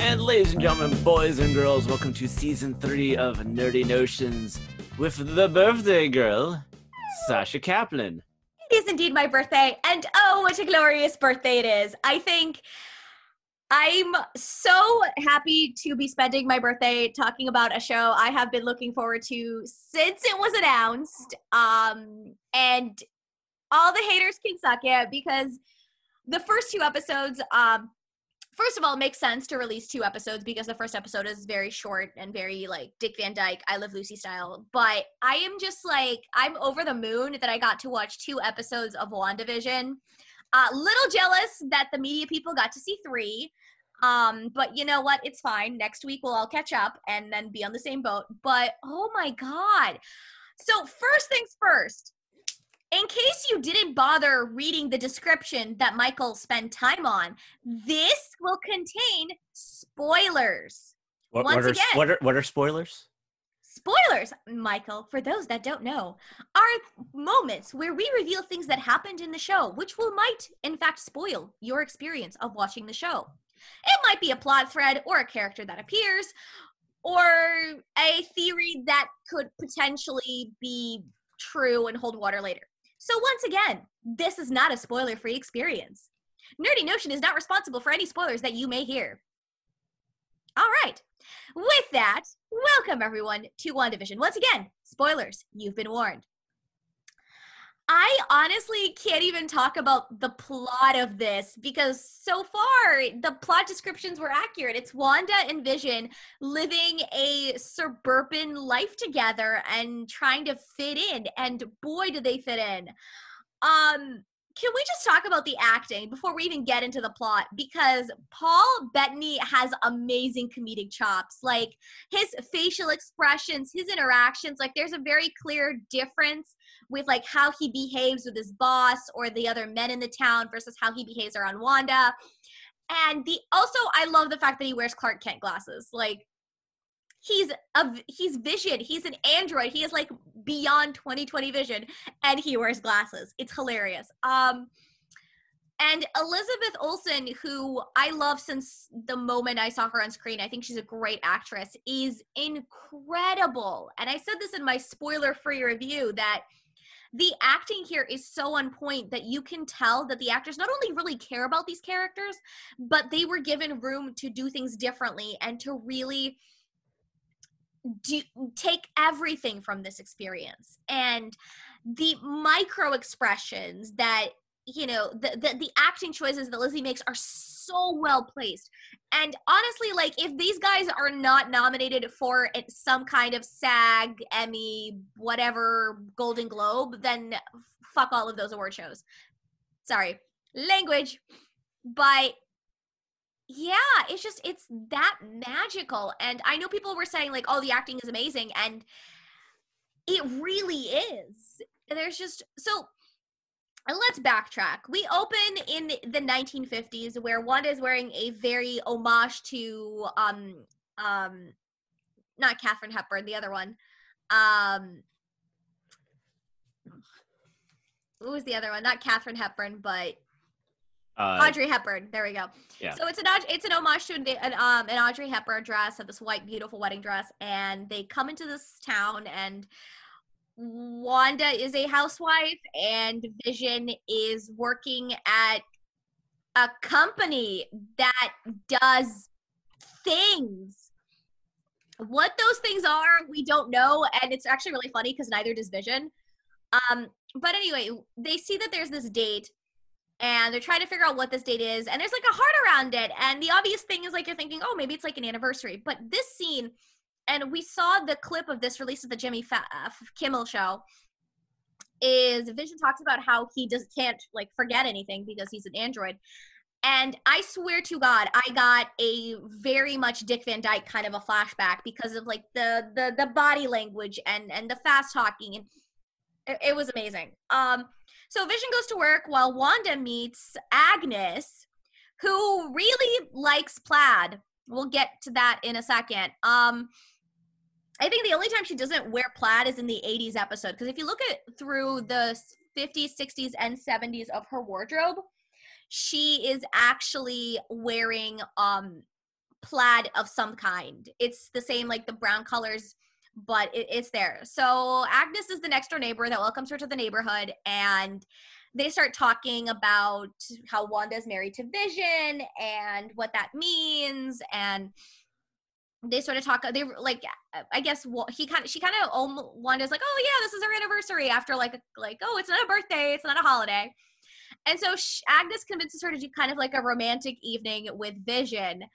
And ladies and gentlemen, boys and girls, welcome to season 3 of Nerdy Notions with the birthday girl, Sasha Kaplan. It is indeed my birthday, and oh, what a glorious birthday it is. I think I'm so happy to be spending my birthday talking about a show I have been looking forward to since it was announced. And all the haters can suck it because the first 2 episodes, first of all, it makes sense to release 2 episodes because the first episode is very short and very like Dick Van Dyke, I Love Lucy style. But I am just like, I'm over the moon that I got to watch 2 episodes of WandaVision. Little jealous that the media people got to see 3. But you know what? It's fine. Next week we'll all catch up and then be on the same boat. But oh my God. So first things first. In case you didn't bother reading the description that Michael spent time on, this will contain spoilers. What are spoilers? Spoilers, Michael, for those that don't know, are moments where we reveal things that happened in the show, which might, in fact, spoil your experience of watching the show. It might be a plot thread or a character that appears or a theory that could potentially be true and hold water later. So once again, this is not a spoiler-free experience. Nerdy Notion is not responsible for any spoilers that you may hear. All right. With that, welcome everyone to WandaVision. Once again, spoilers, you've been warned. I honestly can't even talk about the plot of this because so far the plot descriptions were accurate. It's Wanda and Vision living a suburban life together and trying to fit in, and boy do they fit in. Can we just talk about the acting before we even get into the plot? Because Paul Bettany has amazing comedic chops. Like, his facial expressions, his interactions, like, there's a very clear difference with, like, how he behaves with his boss or the other men in the town versus how he behaves around Wanda. And also, I love the fact that he wears Clark Kent glasses. Like, he's Vision. He's an android. He is like beyond 20/20 vision, and he wears glasses. It's hilarious. And Elizabeth Olsen, who I love since the moment I saw her on screen, I think she's a great actress, is incredible. And I said this in my spoiler-free review that the acting here is so on point that you can tell that the actors not only really care about these characters, but they were given room to do things differently and to really take everything from this experience. And the micro expressions that, you know, the acting choices that Lizzie makes are so well placed. And honestly, like, if these guys are not nominated for some kind of SAG, Emmy, whatever, Golden Globe, then fuck all of those award shows. Sorry, language. But yeah, it's that magical. And I know people were saying, like, oh, the acting is amazing, and it really is. There's just, so let's backtrack. We open in the 1950s where Wanda is wearing a very homage to, not Katharine Hepburn, the other one. Who was the other one? Not Katharine Hepburn, but Audrey Hepburn. There we go. Yeah. So it's an homage to an Audrey Hepburn dress, of this white, beautiful wedding dress, and they come into this town, and Wanda is a housewife, and Vision is working at a company that does things. What those things are, we don't know, and it's actually really funny because neither does Vision. But anyway, they see that there's this date, and they're trying to figure out what this date is, and there's like a heart around it, and the obvious thing is, like, you're thinking, oh, maybe it's like an anniversary. But this scene, and we saw the clip of this released at the Jimmy Kimmel show, is Vision talks about how he can't like forget anything because he's an android. And I swear to God, I got a very much Dick Van Dyke kind of a flashback because of like the body language and the fast talking, and it was amazing. So Vision goes to work while Wanda meets Agnes, who really likes plaid. We'll get to that in a second. I think the only time she doesn't wear plaid is in the 80s episode, because if you look at through the 50s, 60s, and 70s of her wardrobe, she is actually wearing plaid of some kind. It's the same, like the brown colors, but it's there. So Agnes is the next door neighbor that welcomes her to the neighborhood, and they start talking about how Wanda's married to Vision and what that means, and they sort of talk. They like, I guess she kind of Wanda's like, oh yeah, this is our anniversary after like oh, it's not a birthday, it's not a holiday. And so Agnes convinces her to do kind of like a romantic evening with Vision.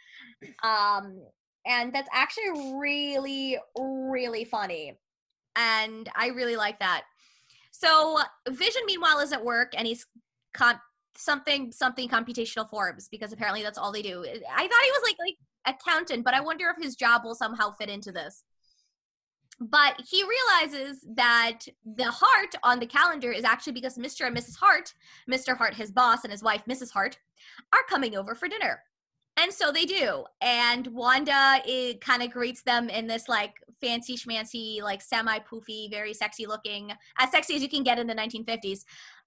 And that's actually really, really funny. And I really like that. So Vision, meanwhile, is at work, and he's something computational forms, because apparently that's all they do. I thought he was like accountant, but I wonder if his job will somehow fit into this. But he realizes that the heart on the calendar is actually because Mr. and Mrs. Hart, Mr. Hart, his boss, and his wife, Mrs. Hart, are coming over for dinner. And so they do. And Wanda kind of greets them in this like fancy schmancy, like semi-poofy, very sexy looking, as sexy as you can get in the 1950s,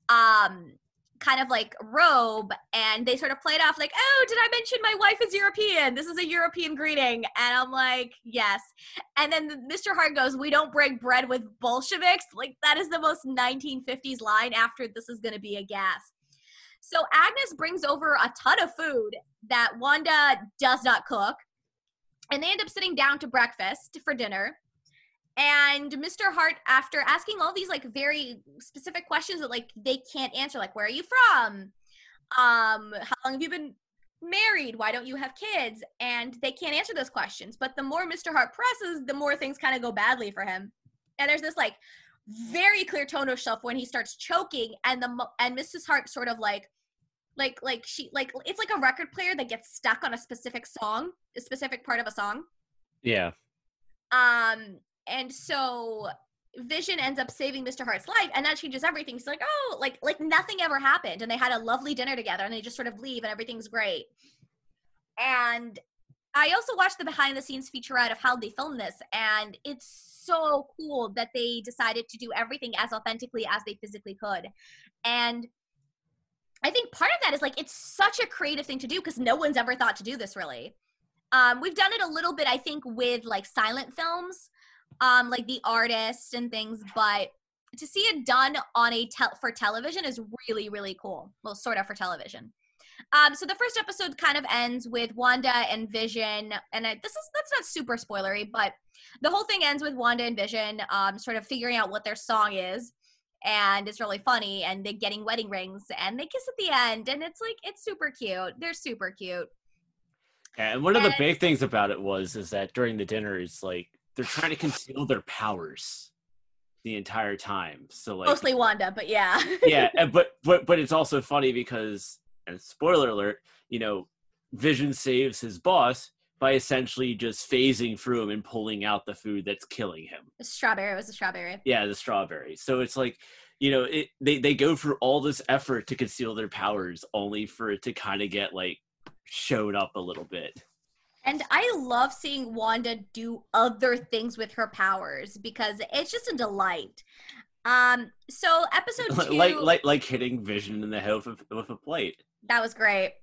kind of like robe. And they sort of play it off like, oh, did I mention my wife is European? This is a European greeting. And I'm like, yes. And then Mr. Hart goes, we don't break bread with Bolsheviks. Like, that is the most 1950s line after this is going to be a gas. So Agnes brings over a ton of food that Wanda does not cook. And they end up sitting down to breakfast for dinner. And Mr. Hart, after asking all these like very specific questions that like they can't answer, like, where are you from? How long have you been married? Why don't you have kids? And they can't answer those questions. But the more Mr. Hart presses, the more things kind of go badly for him. And there's this like very clear tone of shelf when he starts choking, and Mrs. Hart sort of like she like, it's like a record player that gets stuck on a specific song, a specific part of a song. Yeah. And so Vision ends up saving Mr. Hart's life, and that changes everything. He's like, oh, like nothing ever happened, and they had a lovely dinner together, and they just sort of leave, and everything's great. And I also watched the behind the scenes featurette of how they filmed this, and it's so cool that they decided to do everything as authentically as they physically could. And I think part of that is like, it's such a creative thing to do because no one's ever thought to do this really. We've done it a little bit, I think, with like silent films, like The Artist and things, but to see it done on for television is really, really cool. Well, sort of for television. So the first episode kind of ends with Wanda and Vision, and that's not super spoilery, but the whole thing ends with Wanda and Vision sort of figuring out what their song is, and it's really funny, and they're getting wedding rings, and they kiss at the end, and it's like, it's super cute. They're super cute. And one of the big things about it is that during the dinner, it's like they're trying to conceal their powers the entire time. So like mostly Wanda, but yeah. Yeah, but it's also funny because, and spoiler alert, you know, Vision saves his boss by essentially just phasing through him and pulling out the food that's killing him. It was a strawberry. Yeah, the strawberry. So it's like, you know, they go through all this effort to conceal their powers only for it to kind of get like showed up a little bit. And I love seeing Wanda do other things with her powers because it's just a delight. So episode 2, like hitting Vision in the head with a plate. That was great.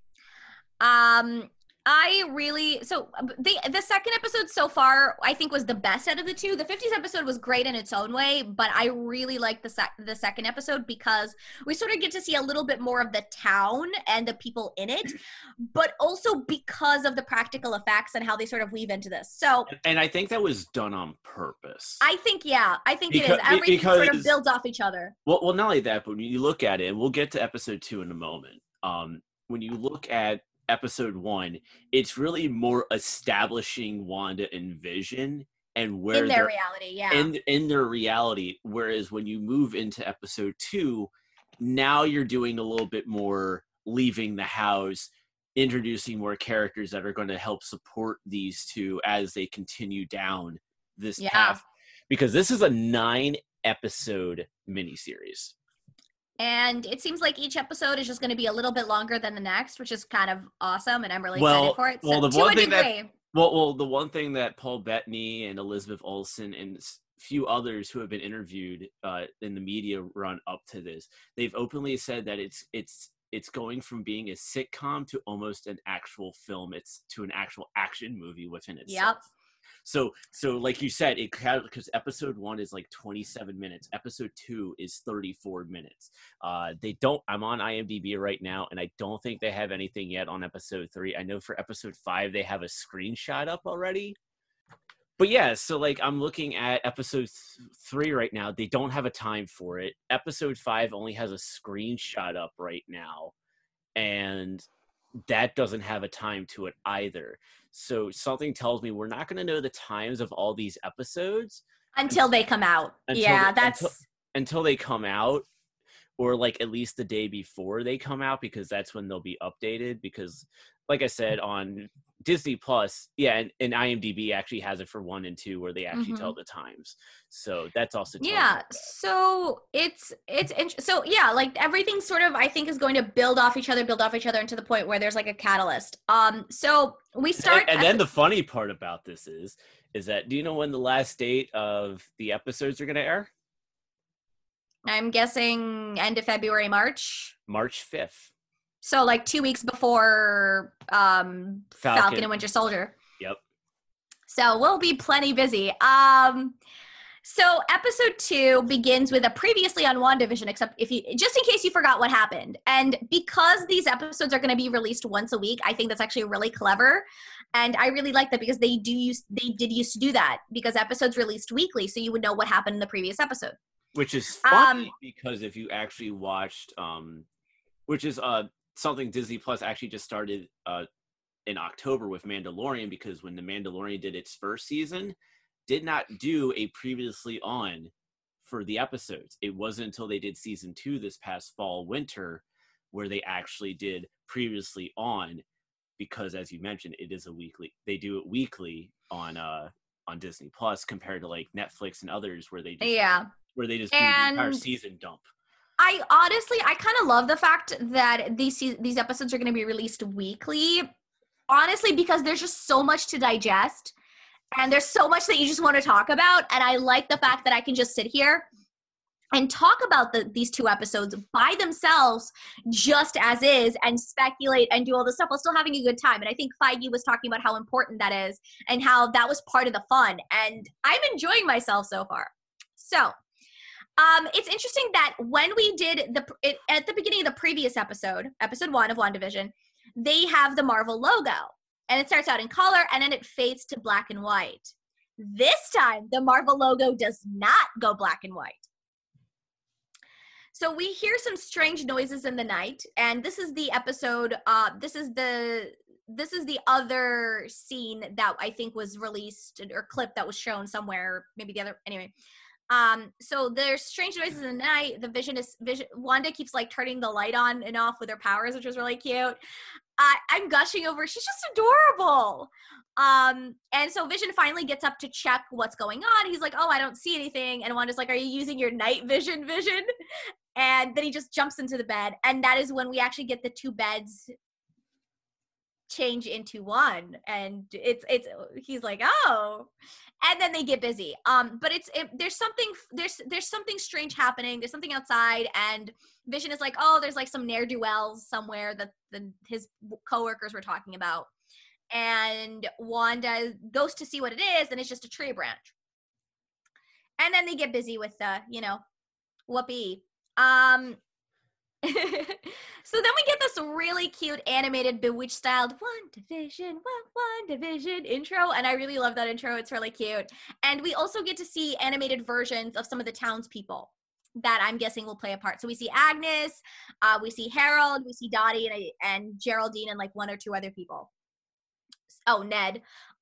The second episode so far, I think, was the best out of the two. The 50s episode was great in its own way, but I really like the second episode because we sort of get to see a little bit more of the town and the people in it, but also because of the practical effects and how they sort of weave into this. So, and I think that was done on purpose. I think it is. Everything sort of builds off each other. Well, not only that, but when you look at it, and we'll get to episode 2 in a moment. When you look at episode 1, it's really more establishing Wanda and Vision and where in their reality, yeah. In their reality. Whereas when you move into episode 2, now you're doing a little bit more leaving the house, introducing more characters that are going to help support these two as they continue down this path. Because this is a 9-episode miniseries. And it seems like each episode is just going to be a little bit longer than the next, which is kind of awesome, and I'm really excited for it. The one thing that Paul Bettany and Elizabeth Olsen and a few others who have been interviewed in the media run up to this, they've openly said that it's it's going from being a sitcom to almost an actual film. It's to an actual action movie within itself. Yep. So like you said, it had, because episode 1 is like 27 minutes. Episode 2 is 34 minutes. I'm on IMDb right now, and I don't think they have anything yet on episode 3. I know for episode 5 they have a screenshot up already. But yeah, so like I'm looking at episode 3 right now. They don't have a time for it. Episode 5 only has a screenshot up right now, and that doesn't have a time to it either. So something tells me we're not going to know the times of all these episodes until they come out. Until they come out, or like at least the day before they come out, because that's when they'll be updated. Because like I said, on Disney Plus, and IMDb actually has it for 1 and 2 where they actually tell the times. So that's also so it's so yeah, like everything sort of I think is going to build off each other into the point where there's like a catalyst. So we start, and then the funny part about this is that, do you know when the last date of the episodes are going to air? I'm guessing end of February, March 5th. So like 2 weeks before Falcon and Winter Soldier. Yep. So we'll be plenty busy. So episode 2 begins with a previously on WandaVision, except just in case you forgot what happened. And because these episodes are going to be released once a week, I think that's actually really clever. And I really like that, because they did used to do that, because episodes released weekly, so you would know what happened in the previous episode. Which is funny, because if you actually watched, which is something Disney Plus actually just started in October with Mandalorian, because when The Mandalorian did its first season, did not do a previously on for the episodes. It wasn't until they did season 2 this past fall, winter, where they actually did previously on, because as you mentioned, they do it weekly on Disney Plus, compared to like Netflix and others where they just do the entire season dump. I kind of love the fact that these episodes are going to be released weekly, honestly, because there's just so much to digest, and there's so much that you just want to talk about, and I like the fact that I can just sit here and talk about these 2 episodes by themselves, just as is, and speculate and do all this stuff while still having a good time. And I think Feige was talking about how important that is, and how that was part of the fun, and I'm enjoying myself so far. So it's interesting that when we did at the beginning of the previous episode 1 of WandaVision, they have the Marvel logo, and it starts out in color and then it fades to black and white. This time, the Marvel logo does not go black and white. So we hear some strange noises in the night, and this is the episode. This is the other scene that I think was released, or clip that was shown somewhere. Maybe the other. Anyway. So there's strange noises in the night. The Vision Wanda keeps like turning the light on and off with her powers, which was really cute. I'm gushing over. She's just adorable. And so Vision finally gets up to check what's going on. He's like, "Oh, I don't see anything." And Wanda's like, "Are you using your night vision?" And then he just jumps into the bed. And that is when we actually get the 2 beds change into one, and he's like, "Oh," and then they get busy. But there's something strange happening. There's something outside, and Vision is like, "Oh, there's like some ne'er-do-wells somewhere that his coworkers were talking about," and Wanda goes to see what it is, and it's just a tree branch. And then they get busy with the whoopee. So then we get this really cute animated Bewitched styled WandaVision intro, and I really love that intro. It's really cute. And we also get to see animated versions of some of the townspeople that I'm guessing will play a part. So we see Agnes, we see Harold, we see Dottie and Geraldine, and like 1 or 2 other people. Oh, Ned.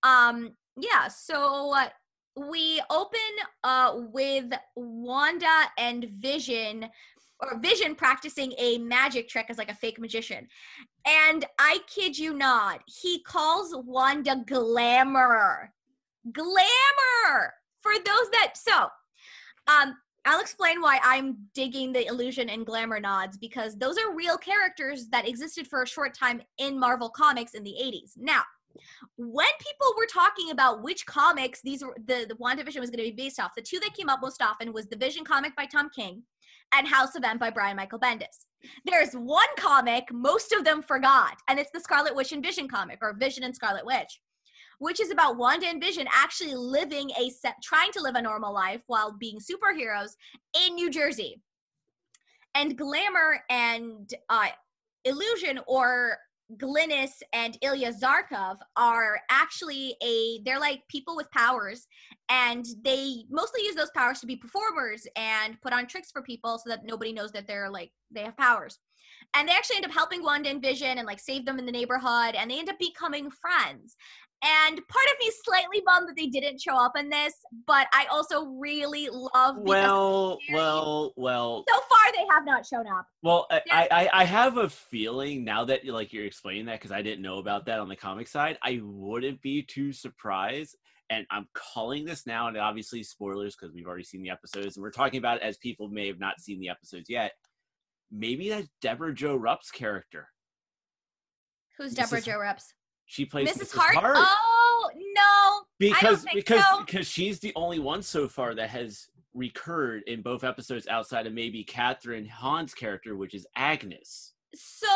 So we open with Wanda and Vision practicing a magic trick as like a fake magician. And I kid you not, he calls Wanda Glamour. Glamour! For those that, I'll explain why I'm digging the illusion and glamour nods, because those are real characters that existed for a short time in Marvel Comics in the 80s. Now, when people were talking about which comics the WandaVision was going to be based off, the 2 that came up most often was the Vision comic by Tom King and House of M by Brian Michael Bendis. There's one comic most of them forgot, and it's the Scarlet Witch and Vision comic, or Vision and Scarlet Witch, which is about Wanda and Vision actually trying to live a normal life while being superheroes in New Jersey. And Glamour and Illusion, or Glynis and Ilya Zarkov, are actually they're like people with powers, and they mostly use those powers to be performers and put on tricks for people so that nobody knows that they have powers. And they actually end up helping Wanda and Vision and like save them in the neighborhood, and they end up becoming friends. And part of me is slightly bummed that they didn't show up in this, but I also really love. Well. So far, they have not shown up. Well, I have a feeling now that you're explaining that, because I didn't know about that on the comic side. I wouldn't be too surprised, and I'm calling this now, and obviously spoilers because we've already seen the episodes, and we're talking about it as people may have not seen the episodes yet. Maybe that's Deborah Jo Rupp's character. Who's Deborah Jo Rupp? She plays Mrs. Hart. Oh no! Because she's the only one so far that has recurred in both episodes outside of maybe Catherine Hahn's character, which is Agnes. So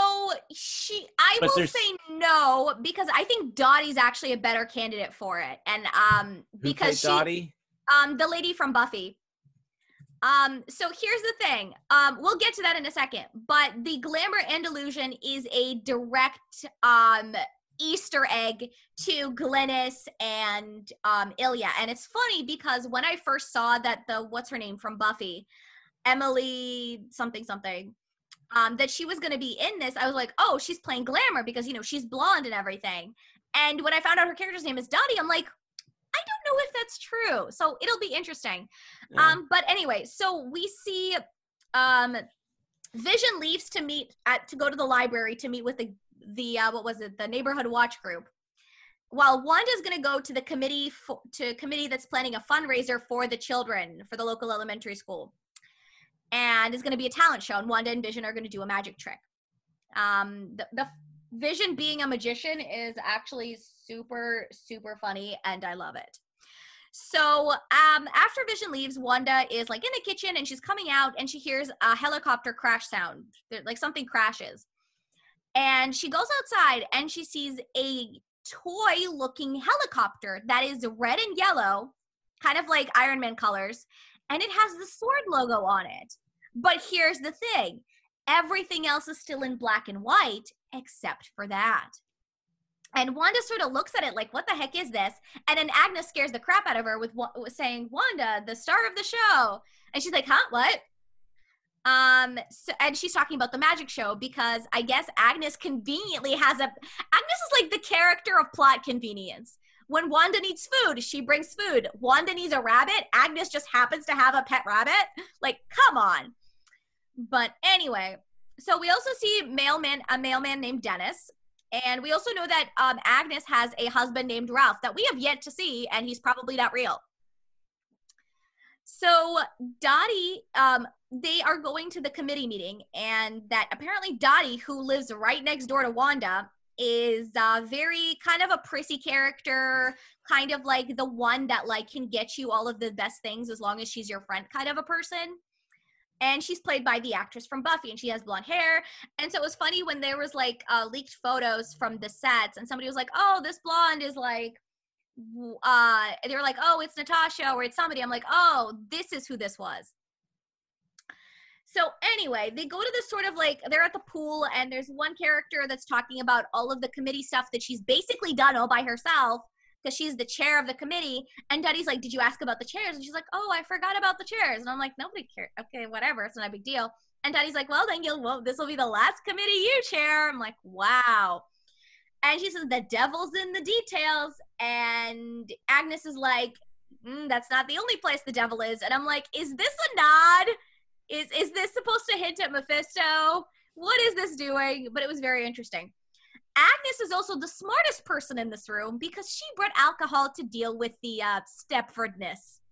I will say no, because I think Dottie's actually a better candidate for it, and because Dottie? The lady from Buffy. So here's the thing. We'll get to that in a second, but the Glamour and Illusion is a direct Easter egg to Glynis and Ilya. And it's funny because when I first saw that what's her name from Buffy, Emily something, that she was going to be in this, I was like, oh, she's playing Glamour because, she's blonde and everything. And when I found out her character's name is Dottie, I'm like, I don't know if that's true. So it'll be interesting. Yeah. But anyway, so we see Vision leaves to go to the library to meet with the neighborhood watch group, while Wanda's going to go to the committee that's planning a fundraiser for the children for the local elementary school, and it's going to be a talent show, and Wanda and Vision are going to do a magic trick. The Vision being a magician is actually super, super funny, and I love it. So after Vision leaves, Wanda is like in the kitchen, and she's coming out, and she hears a helicopter crash sound, like something crashes. And she goes outside and she sees a toy-looking helicopter that is red and yellow, kind of like Iron Man colors, and it has the sword logo on it. But here's the thing. Everything else is still in black and white except for that. And Wanda sort of looks at it like, what the heck is this? And then Agnes scares the crap out of her with saying, Wanda, the star of the show. And she's like, huh, what? And she's talking about the magic show because I guess Agnes conveniently Agnes is like the character of plot convenience. When Wanda needs food, she brings food. Wanda needs a rabbit. Agnes just happens to have a pet rabbit. Like, come on. But anyway, so we also see a mailman named Dennis. And we also know that Agnes has a husband named Ralph that we have yet to see, and he's probably not real. So Dottie, they are going to the committee meeting, and that apparently Dottie, who lives right next door to Wanda, is very kind of a prissy character, kind of like the one that like can get you all of the best things as long as she's your friend kind of a person. And she's played by the actress from Buffy, and she has blonde hair. And so it was funny when there was like leaked photos from the sets, and somebody was like, oh, this blonde is like, they were like, oh, it's Natasha or it's somebody. I'm like, oh, this is who this was. So anyway, they go to this sort of like, they're at the pool, and there's one character that's talking about all of the committee stuff that she's basically done all by herself because she's the chair of the committee. And Dottie's like, did you ask about the chairs? And she's like, oh, I forgot about the chairs. And I'm like, nobody cares. Okay, whatever. It's not a big deal. And Dottie's like, well, then this will be the last committee you chair. I'm like, wow. And she says, the devil's in the details. And Agnes is like, that's not the only place the devil is. And I'm like, is this a nod? Is this supposed to hint at Mephisto? What is this doing? But it was very interesting. Agnes is also the smartest person in this room because she brought alcohol to deal with the Stepfordness.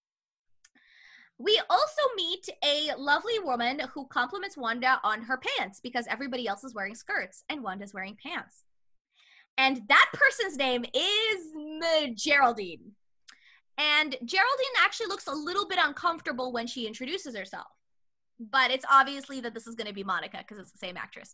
We also meet a lovely woman who compliments Wanda on her pants because everybody else is wearing skirts and Wanda's wearing pants. And that person's name is Geraldine. And Geraldine actually looks a little bit uncomfortable when she introduces herself. but it's obviously that this is going to be Monica because it's the same actress.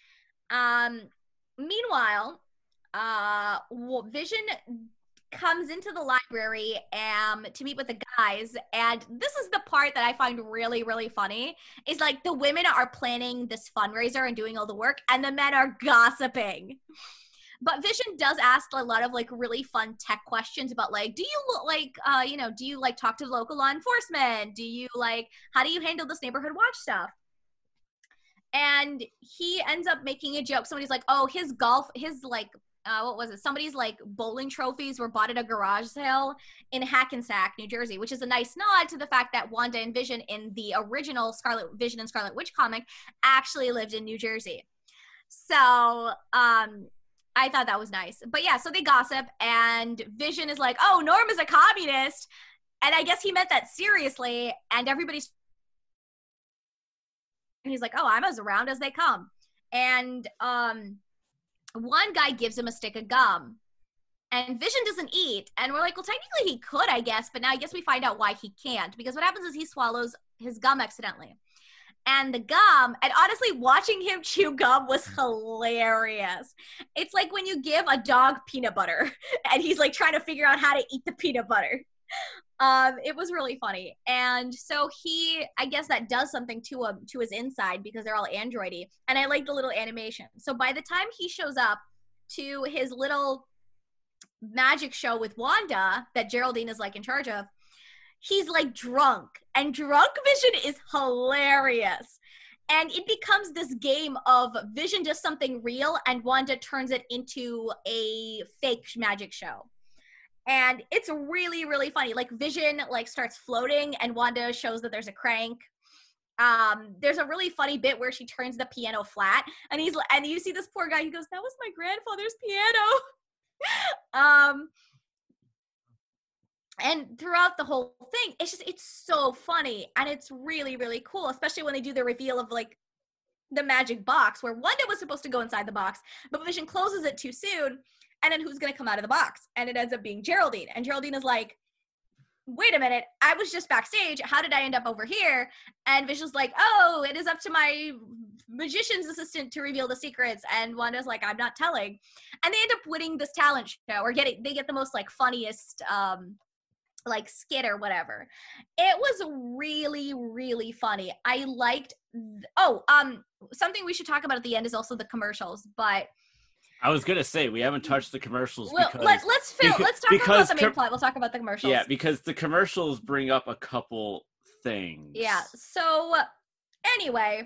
Meanwhile, Vision comes into the library to meet with the guys, and this is the part that I find really, really funny, is like the women are planning this fundraiser and doing all the work, and the men are gossiping. But Vision does ask a lot of like really fun tech questions about like, do you like, do you like talk to the local law enforcement? Do you like, how do you handle this neighborhood watch stuff? And he ends up making a joke. Somebody's like, oh, his what was it? Somebody's like bowling trophies were bought at a garage sale in Hackensack, New Jersey, which is a nice nod to the fact that Wanda and Vision in the original Scarlet Vision and Scarlet Witch comic actually lived in New Jersey. So, I thought that was nice. But yeah, so they gossip, and Vision is like, oh, Norm is a communist. And I guess he meant that seriously. And he's like, oh, I'm as around as they come. And one guy gives him a stick of gum. And Vision doesn't eat. And we're like, well, technically he could, I guess. But now I guess we find out why he can't. Because what happens is he swallows his gum accidentally. And the gum, and honestly, watching him chew gum was hilarious. It's like when you give a dog peanut butter and he's like trying to figure out how to eat the peanut butter. It was really funny. And so I guess that does something to his inside because they're all androidy. And I like the little animation. So by the time he shows up to his little magic show with Wanda that Geraldine is like in charge of, he's like drunk, and drunk Vision is hilarious. And it becomes this game of Vision does something real and Wanda turns it into a fake magic show. And it's really, really funny. Like Vision like starts floating and Wanda shows that there's a crank. There's a really funny bit where she turns the piano flat and you see this poor guy, he goes, that was my grandfather's piano. And throughout the whole thing, it's so funny. And it's really, really cool, especially when they do the reveal of like the magic box where Wanda was supposed to go inside the box, but Vision closes it too soon. And then who's going to come out of the box? And it ends up being Geraldine. And Geraldine is like, wait a minute, I was just backstage. How did I end up over here? And Vision's like, oh, it is up to my magician's assistant to reveal the secrets. And Wanda's like, I'm not telling. And they end up winning this talent show, or they get the most like funniest like skit or whatever. It was really, really funny. I liked something we should talk about at the end is also the commercials, but I was gonna say we haven't touched the commercials. Well, let's talk about the main plot. We'll talk about the commercials. Yeah, because the commercials bring up a couple things. Yeah. So anyway,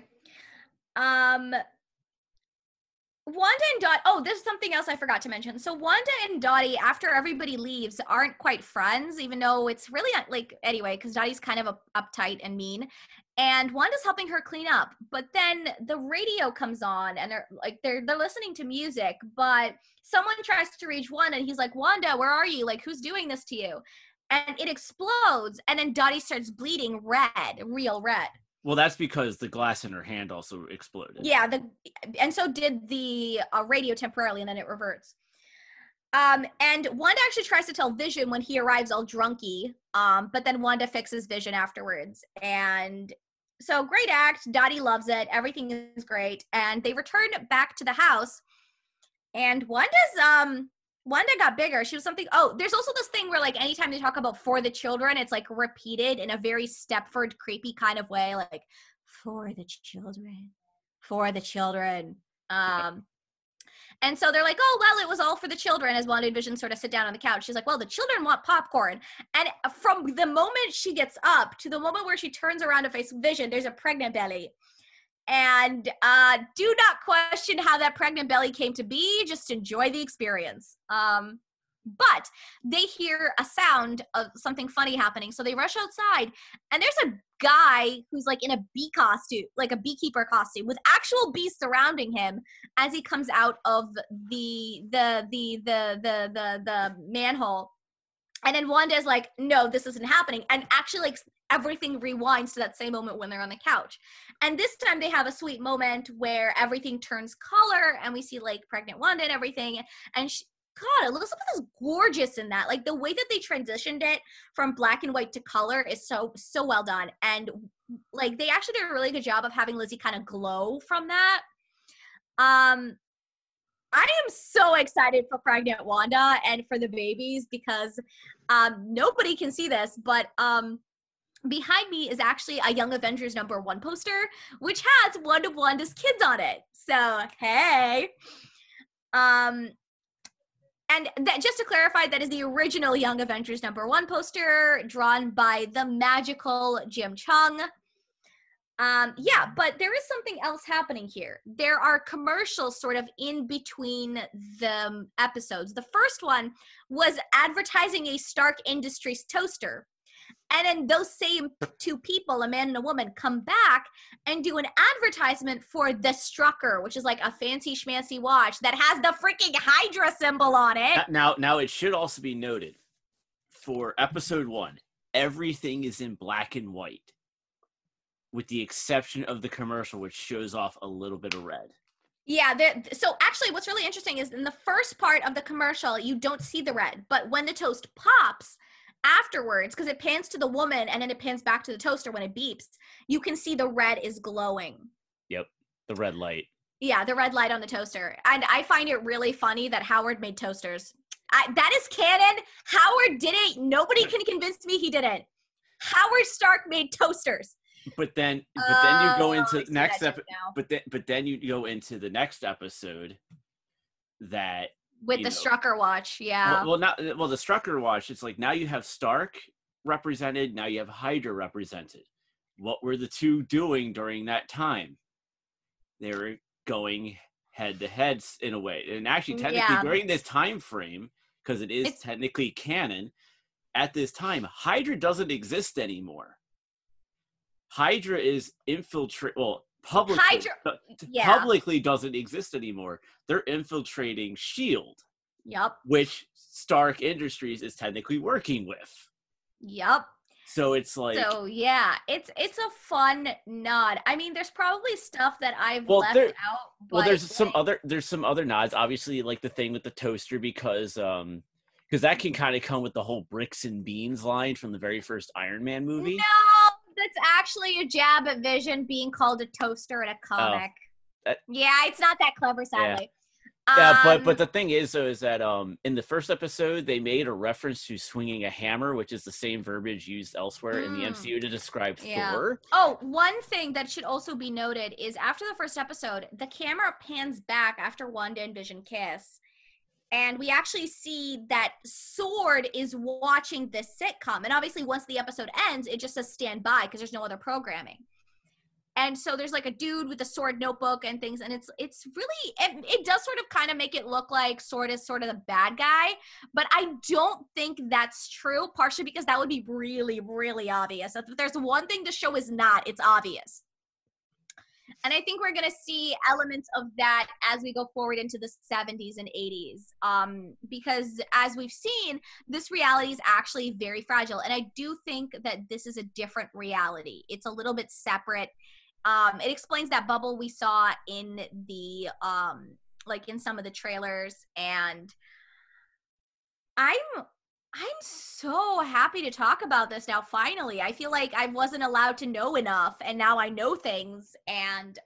Wanda and Dottie, there's something else I forgot to mention. So Wanda and Dottie, after everybody leaves, aren't quite friends, even though it's really anyway, because Dottie's kind of uptight and mean. And Wanda's helping her clean up. But then the radio comes on and they're listening to music, but someone tries to reach Wanda and he's like, Wanda, where are you? Like, who's doing this to you? And it explodes, and then Dottie starts bleeding red, real red. Well, that's because the glass in her hand also exploded. Yeah, and so did the radio temporarily, and then it reverts. And Wanda actually tries to tell Vision when he arrives all drunky, but then Wanda fixes Vision afterwards. And so great act. Dottie loves it. Everything is great. And they return back to the house, and Wanda got bigger. She was something. Oh, there's also this thing where like anytime they talk about for the children, it's like repeated in a very Stepford creepy kind of way, like for the children, for the children. And so they're like, oh, well, it was all for the children, as Wanda and Vision sort of sit down on the couch. She's like, well, the children want popcorn. And from the moment she gets up to the moment where she turns around to face Vision, there's a pregnant belly. And do not question how that pregnant belly came to be. Just enjoy the experience. But they hear a sound of something funny happening. So they rush outside, and there's a guy who's like in a bee costume, like a beekeeper costume, with actual bees surrounding him as he comes out of the manhole. And then Wanda's like, no, this isn't happening. And actually, like, everything rewinds to that same moment when they're on the couch. And this time they have a sweet moment where everything turns color and we see like pregnant Wanda and everything. And God, Elizabeth is gorgeous in that. Like the way that they transitioned it from black and white to color is so well done. And like they actually did a really good job of having Lizzie kind of glow from that. I am so excited for pregnant Wanda and for the babies because nobody can see this, but behind me is actually a Young Avengers #1 poster, which has one of Wanda's kids on it. So, hey. And that, just to clarify, that is the original Young Avengers #1 poster drawn by the magical Jim Chung. Yeah, but there is something else happening here. There are commercials sort of in between the episodes. The first one was advertising a Stark Industries toaster. And then those same two people, a man and a woman, come back and do an advertisement for the Strucker, which is like a fancy schmancy watch that has the freaking Hydra symbol on it. Now it should also be noted, for episode 1, everything is in black and white, with the exception of the commercial, which shows off a little bit of red. Yeah, so actually what's really interesting is in the first part of the commercial, you don't see the red, but when the toast pops afterwards, because it pans to the woman and then it pans back to the toaster when it beeps, you can see the red is glowing. Yep, the red light. Yeah, the red light on the toaster. And I find it really funny that Howard made toasters. That is canon. Howard did it. Nobody can convince me he didn't. Howard Stark made toasters. But then you go into next episode. But then you go into the next episode that with the Strucker watch, yeah. Well, the Strucker watch. It's like now you have Stark represented. Now you have Hydra represented. What were the two doing during that time? They were going head to heads in a way, and actually, technically, during this time frame, because it's technically canon. At this time, Hydra doesn't exist anymore. Hydra is publicly doesn't exist anymore. They're infiltrating S.H.I.E.L.D. Yep. Which Stark Industries is technically working with. Yep. So it's like... So, yeah, it's a fun nod. I mean, there's probably stuff that I've left out. Well, there's some other nods. Obviously, like the thing with the toaster, because that can kind of come with the whole bricks and beans line from the very first Iron Man movie. No! That's actually a jab at Vision being called a toaster in a comic. Yeah, it's not that clever, sadly. Yeah, but the thing is, though, is that in the first episode, they made a reference to swinging a hammer, which is the same verbiage used elsewhere in the MCU to describe Thor. Oh, one thing that should also be noted is after the first episode, the camera pans back after Wanda and Vision kiss. And we actually see that Sword is watching this sitcom. And obviously, once the episode ends, it just says stand by because there's no other programming. And so there's like a dude with a Sword notebook and things. And it's really, it does sort of kind of make it look like Sword is sort of the bad guy. But I don't think that's true, partially because that would be really, really obvious. If there's one thing the show is not, it's obvious. And I think we're going to see elements of that as we go forward into the 70s and 80s. Because as we've seen, this reality is actually very fragile. And I do think that this is a different reality. It's a little bit separate. It explains that bubble we saw in the, like in some of the trailers. And I'm so happy to talk about this now, finally. I feel like I wasn't allowed to know enough, and now I know things. And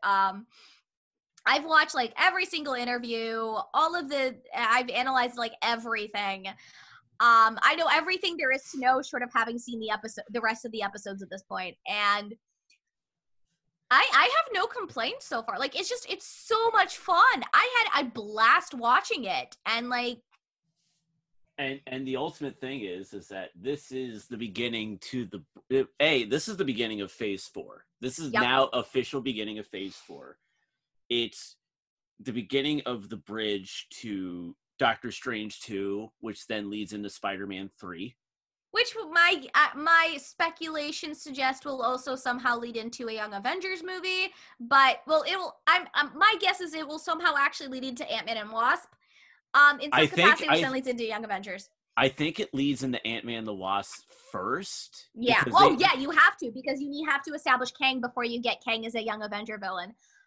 I've watched like every single interview, I've analyzed like everything. I know everything there is to know, short of having seen the rest of the episodes at this point. And I have no complaints so far. Like, it's so much fun. I had a blast watching it, and like, And the ultimate thing is that this is the beginning this is the beginning of Phase 4. This is now official beginning of Phase 4. It's the beginning of the bridge to Doctor Strange 2, which then leads into Spider-Man 3. Which my speculations suggest will also somehow lead into a Young Avengers movie. But, well, it will. My guess is it will somehow actually lead into Ant-Man and Wasp. In some capacity, which then leads into Young Avengers. I think it leads into Ant-Man and the Wasp first. Yeah. Oh, yeah, you have to, because you have to establish Kang before you get Kang as a Young Avenger villain.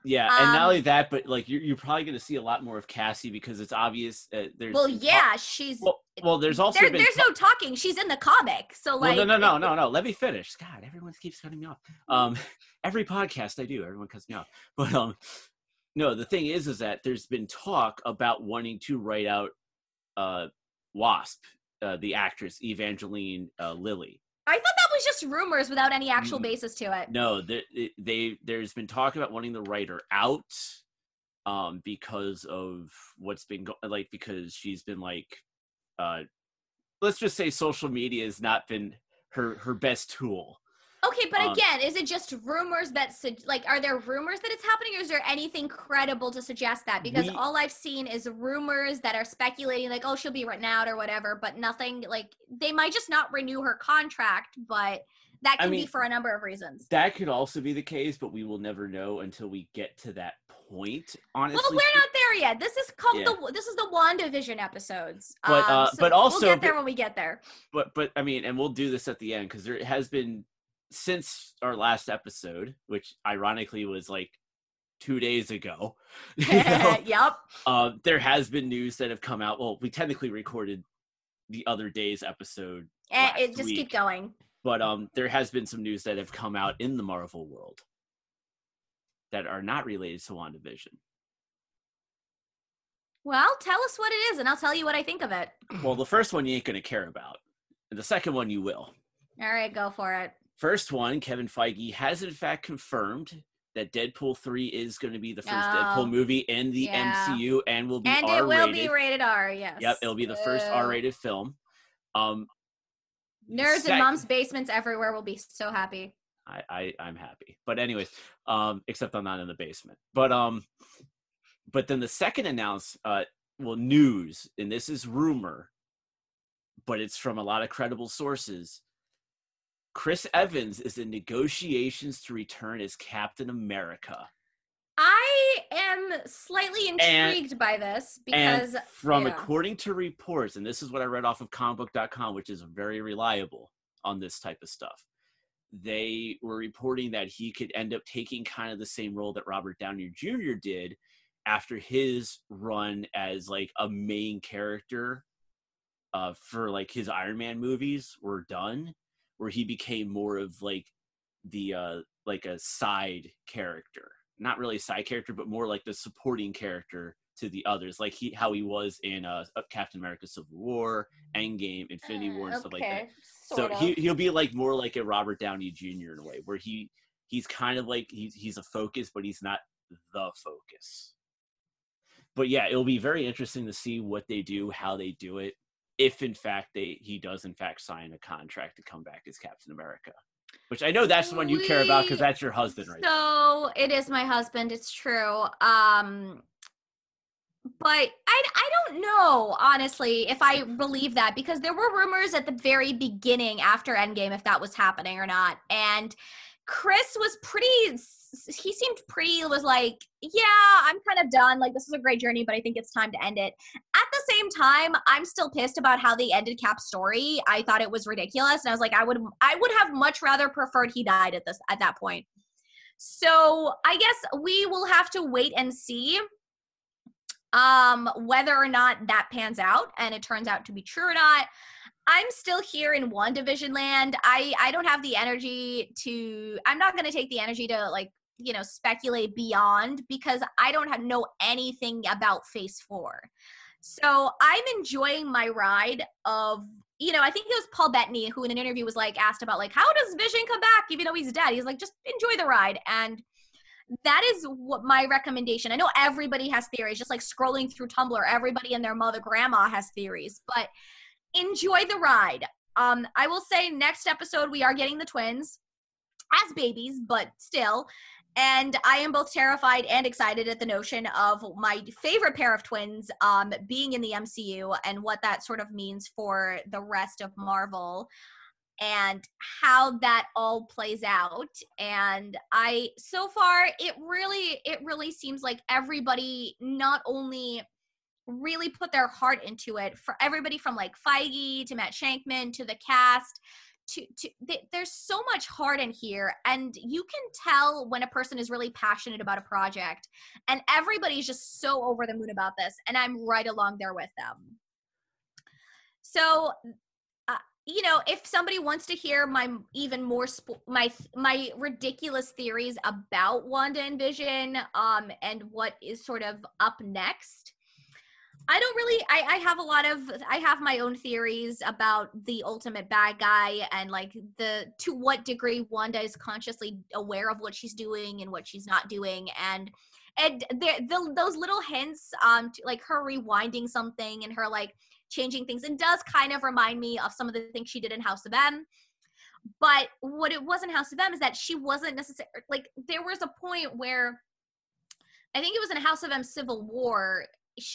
Yeah, and not only that, but like you're probably going to see a lot more of Cassie because it's obvious there's. Well, yeah, she's. Well, there's also been there's no talking. She's in the comic, so well, like. no. Let me finish. God, everyone keeps cutting me off. Every podcast I do, everyone cuts me off. But no, the thing is that there's been talk about wanting to write out Wasp, the actress Evangeline Lilly. I thought that was just rumors without any actual basis to it. No, there's been talk about wanting the writer out, because of what's been because she's been like, let's just say social media has not been her best tool. Okay, but again, is it just rumors that are there rumors that it's happening, or is there anything credible to suggest that? Because all I've seen is rumors that are speculating, like, oh, she'll be written out or whatever, but nothing, like, they might just not renew her contract, but that can be for a number of reasons. That could also be the case, but we will never know until we get to that point, honestly. Well, we're not there yet. This is called this is the WandaVision episodes. But so but also we'll get there when we get there. But I mean, and we'll do this at the end because there has been, since our last episode, which ironically was like 2 days ago. Yep. There has been news that have come out. Well, we technically recorded the other day's episode. And it just keep going. But there has been some news that have come out in the Marvel world that are not related to WandaVision. Well, tell us what it is, and I'll tell you what I think of it. Well, the first one you ain't going to care about. And the second one you will. All right, go for it. First one, Kevin Feige has in fact confirmed that Deadpool 3 is going to be the first Deadpool movie in the MCU and will be R-rated. And it will be rated R, yes. Yep, it'll be the first R-rated film. Nerds in mom's basements everywhere will be so happy. I'm happy. But anyways, except I'm not in the basement. But then the second news, and this is rumor, but it's from a lot of credible sources. Chris Evans is in negotiations to return as Captain America. I am slightly intrigued by this because according to reports, and this is what I read off of comicbook.com, which is very reliable on this type of stuff. They were reporting that he could end up taking kind of the same role that Robert Downey Jr. did after his run as like a main character for like his Iron Man movies were done, where he became more of like the like a side character. Not really a side character, but more like the supporting character to the others, like how he was in Captain America: Civil War, Endgame, Infinity War, and stuff like that. So he'll be like more like a Robert Downey Jr. in a way, where he's kind of like he's a focus, but he's not the focus. But yeah, it'll be very interesting to see what they do, how they do it, if in fact he does in fact sign a contract to come back as Captain America. Which I know that's the one you care about because that's your husband, right? So it is my husband. It's true. But I don't know, honestly, if I believe that, because there were rumors at the very beginning after Endgame if that was happening or not. And Chris was was like, yeah, I'm kind of done. Like, this is a great journey, but I think it's time to end it. At the same time, I'm still pissed about how they ended Cap's story. I thought it was ridiculous. And I was like, I would have much rather preferred he died at that point. So I guess we will have to wait and see whether or not that pans out and it turns out to be true or not. I'm still here in WandaVision land. I don't have the energy I'm not going to take the energy to speculate beyond, because I don't know anything about Phase 4. So I'm enjoying my ride of, I think it was Paul Bettany who in an interview was asked about how does Vision come back even though he's dead? He's like, just enjoy the ride. And that is what my recommendation. I know everybody has theories, just like scrolling through Tumblr, everybody and their mother grandma has theories, but enjoy the ride. I will say next episode we are getting the twins as babies, but still. And I am both terrified and excited at the notion of my favorite pair of twins being in the MCU and what that sort of means for the rest of Marvel and how that all plays out. And so far, it really seems like everybody not only really put their heart into it, for everybody from Feige to Matt Shankman to the cast there's so much heart in here, and you can tell when a person is really passionate about a project, and everybody's just so over the moon about this, and I'm right along there with them. So if somebody wants to hear my even more my ridiculous theories about Wanda and Vision and what is sort of up next, I have my own theories about the ultimate bad guy, and like to what degree Wanda is consciously aware of what she's doing and what she's not doing, and those little hints to, like, her rewinding something and her like changing things, and does kind of remind me of some of the things she did in House of M. But what it was in House of M is that she wasn't necessarily, like, there was a point where I think it was in House of M Civil War,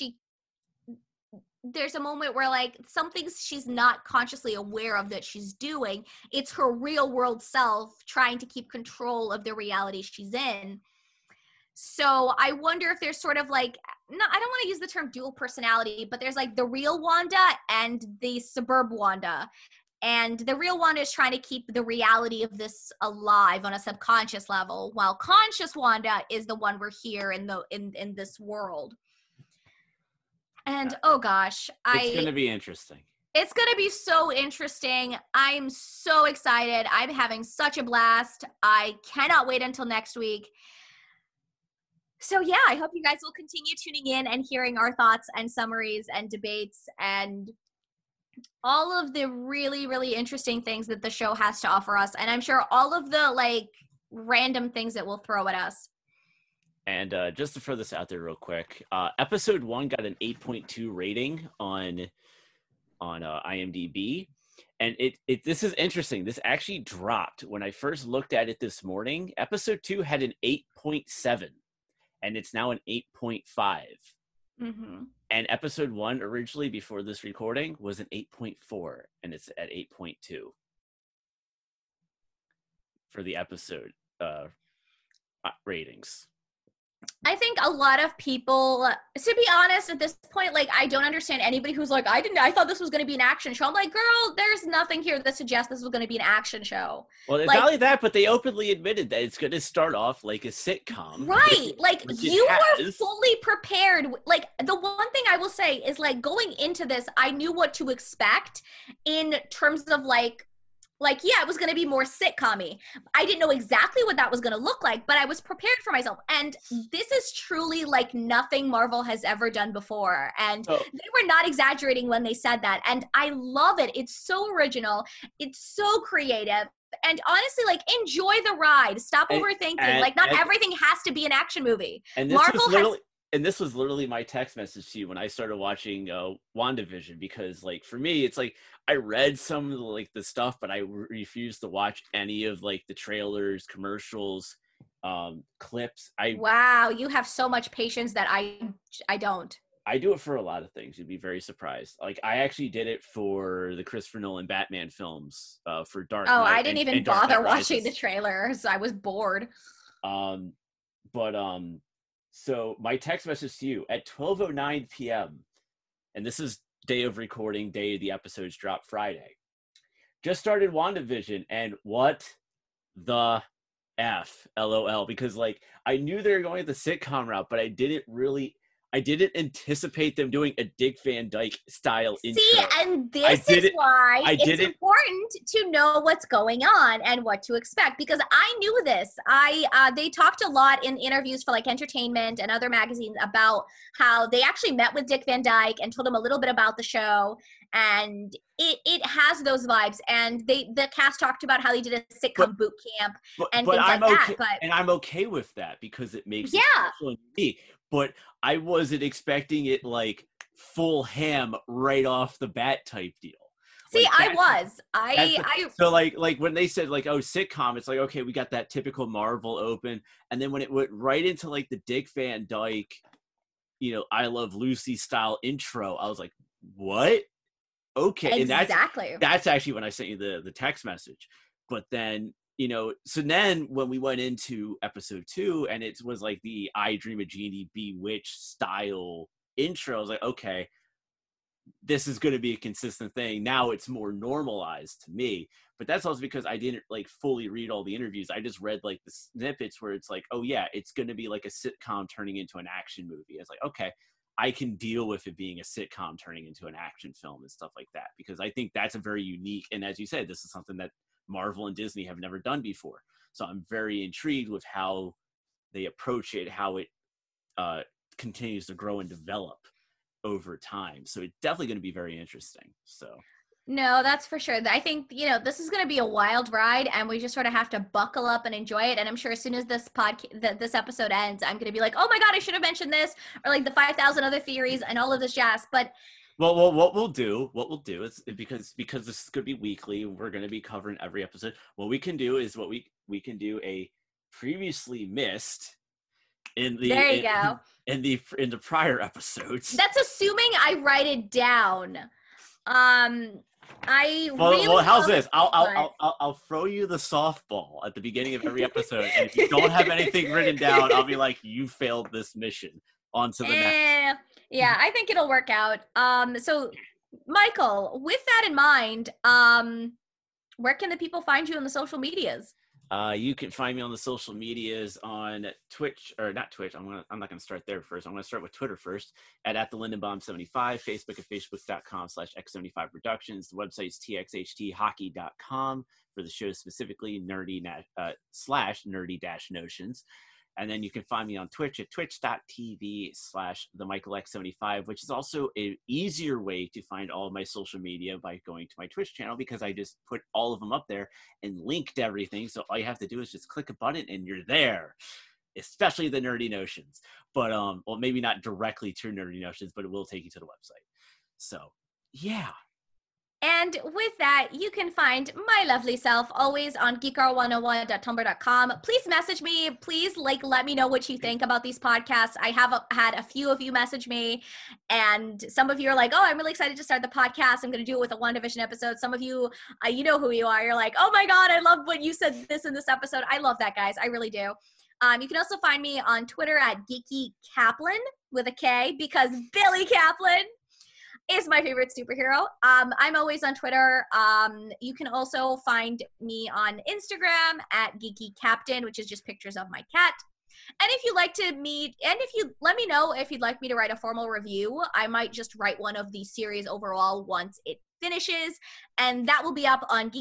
there's a moment where like some things she's not consciously aware of that she's doing. It's her real world self trying to keep control of the reality she's in. So I wonder if there's sort of like, no, I don't want to use the term dual personality, but there's like the real Wanda and the suburb Wanda. And the real Wanda is trying to keep the reality of this alive on a subconscious level, while conscious Wanda is the one we're here in this world. And oh gosh, it's going to be interesting. It's going to be so interesting. I'm so excited. I'm having such a blast. I cannot wait until next week. So yeah, I hope you guys will continue tuning in and hearing our thoughts and summaries and debates and all of the really, really interesting things that the show has to offer us. And I'm sure all of the like random things it will throw at us. And just to throw this out there real quick, episode 1 got an 8.2 rating on IMDb. And this is interesting. This actually dropped when I first looked at it this morning. Episode 2 had an 8.7. And it's now an 8.5. Mm-hmm. And episode 1 originally before this recording was an 8.4, and it's at 8.2 for the episode ratings. I think a lot of people, to be honest, at this point, like, I don't understand anybody who's like, I thought this was going to be an action show. I'm like, girl, there's nothing here that suggests this was going to be an action show. Well, it's not only that, but they openly admitted that it's going to start off like a sitcom. Right. Like, you were fully prepared. Like, the one thing I will say is, like, going into this, I knew what to expect in terms of, like, yeah, it was going to be more sitcom-y. I didn't know exactly what that was going to look like, but I was prepared for myself. And this is truly like nothing Marvel has ever done before. And they were not exaggerating when they said that. And I love it. It's so original. It's so creative. And honestly, like, enjoy the ride. Stop overthinking. Like, not everything has to be an action movie. And this was literally my text message to you when I started watching WandaVision, because, like, for me, it's like I read some of the, like, the stuff, but I refused to watch any of, like, the trailers, commercials, clips. Wow, you have so much patience that I don't. I do it for a lot of things. You'd be very surprised. Like, I actually did it for the Christopher Nolan Batman films, for Dark Knight. Oh, I didn't even bother watching the trailers. I was bored. So my text message to you at 12:09 p.m., and this is day of recording, day the episodes drop Friday. Just started WandaVision, and what the F, LOL, because, like, I knew they were going the sitcom route, but I didn't anticipate them doing a Dick Van Dyke style intro. See, and this is why it's important to know what's going on and what to expect, because I knew this. They talked a lot in interviews for, like, Entertainment and other magazines about how they actually met with Dick Van Dyke and told him a little bit about the show, and it has those vibes. And the cast talked about how they did a sitcom boot camp and things like that. And I'm okay with that because it makes it special and unique. But I wasn't expecting it like full ham right off the bat type deal. See, like so like when they said, like, oh, sitcom, it's like, okay, we got that typical Marvel open, and then when it went right into, like, the Dick Van Dyke, I Love Lucy style intro, I was like, what? Okay, exactly. And that's actually when I sent you the text message. But then, so then when we went into episode 2 and it was like the I Dream of Jeannie Bewitched style intro, I was like, okay, this is going to be a consistent thing. Now it's more normalized to me, but that's also because I didn't like fully read all the interviews. I just read like the snippets where it's like, oh yeah, it's going to be like a sitcom turning into an action movie. It's like, okay, I can deal with it being a sitcom turning into an action film and stuff like that, because I think that's a very unique, and as you said, this is something that Marvel and Disney have never done before. So I'm very intrigued with how they approach it, how it continues to grow and develop over time. So it's definitely going to be very interesting. So no, that's for sure. I think, this is going to be a wild ride, and we just sort of have to buckle up and enjoy it. And I'm sure as soon as this this episode ends, I'm going to be like, oh my God, I should have mentioned this, or like the 5,000 other theories and all of this jazz. But well, what we'll do is, because this is going to be weekly, we're going to be covering every episode. What we can do is we can do a previously missed in the there you go. In the prior episodes. That's assuming I write it down. Well, how's this? I'll throw you the softball at the beginning of every episode, and if you don't have anything written down, I'll be like, you failed this mission. On to the next. Yeah, I think it'll work out. So Michael, with that in mind, where can the people find you on the social medias? You can find me on the social medias on Twitch, or not Twitch. I'm not going to start there first. I'm going to start with Twitter first at the Lindenbaum75, Facebook at facebook.com/X75 Productions. The website is txhthockey.com for the show, specifically /nerdy-notions. And then you can find me on Twitch at twitch.tv/themichaelx75, which is also an easier way to find all of my social media by going to my Twitch channel, because I just put all of them up there and linked everything. So all you have to do is just click a button and you're there, especially the Nerdy Notions. But, well, maybe not directly to Nerdy Notions, but it will take you to the website. So, yeah. And with that, you can find my lovely self always on geekgirl101.tumblr.com. Please message me. Please, let me know what you think about these podcasts. I have had a few of you message me, and some of you are like, oh, I'm really excited to start the podcast. I'm going to do it with a WandaVision episode. Some of you, you know who you are. You're like, oh my God, I love what you said this in this episode. I love that, guys. I really do. You can also find me on Twitter at Geeky Kaplan with a K, because Billy Kaplan is my favorite superhero. I'm always on Twitter. You can also find me on Instagram at Geeky Captain, which is just pictures of my cat. And if you'd like to meet, and if you let me know if you'd like me to write a formal review, I might just write one of the series overall once it finishes, and that will be up on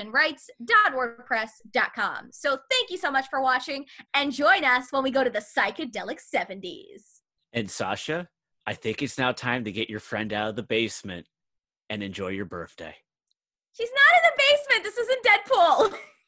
geekycaptainwrites.wordpress.com. So thank you so much for watching, and join us when we go to the psychedelic 70s. And Sasha, I think it's now time to get your friend out of the basement and enjoy your birthday. She's not in the basement. This isn't Deadpool.